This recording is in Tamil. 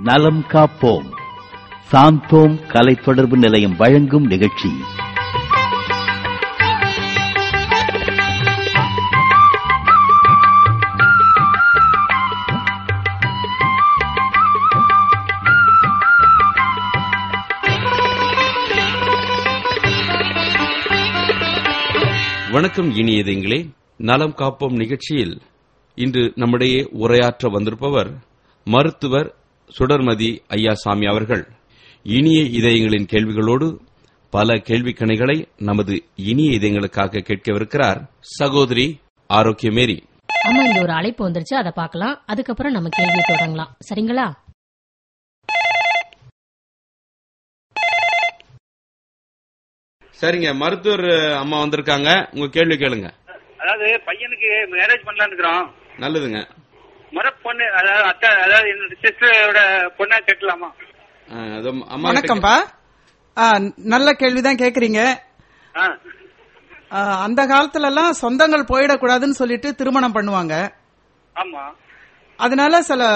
நலம் காப்போம். சாந்தோம் கலை தொடர்பு நிலையம் வழங்கும் நிகழ்ச்சி. வணக்கம் இனியதங்களே. நலம் காப்போம் நிகழ்ச்சியில் இன்று நம்முடைய உரையாற்ற வந்திருப்பவர் மருத்துவர் சுடர்மதி ஐயாசாமி அவர்கள். இனிய இதயங்களின் கேள்விகளோடு பல கேள்விக்கணைகளை நமது இனிய இதயங்களுக்காக கேட்கவிருக்கிறார் சகோதரி ஆரோக்கியமேரி. ஆமா, இந்த ஒரு அழைப்பு வந்துருச்சு, அதை பார்க்கலாம். அதுக்கப்புறம் நம்ம கேள்வியை தொடங்கலாம். சரிங்களா? சரிங்க, மருத்துவர் அம்மா வந்திருக்காங்க. உங்க கேள்வி கேளுங்க. அதாவது பையனுக்கு மேரேஜ் பண்ணலான்னு இருக்கிறோம். நல்லதுங்க. முறை பொண்ணு, அதாவது அத்தை, அதாவது என்னோட சிஸ்டரோட பொண்ணா கட்டலாமா? வணக்கம்பா. நல்ல கேள்விதான் கேக்குறீங்க. அந்த காலத்துல எல்லாம் சொந்தங்கள் போயிடக்கூடாதுன்னு சொல்லிட்டு திருமணம் பண்ணுவாங்க. ஆமா. அதனால சில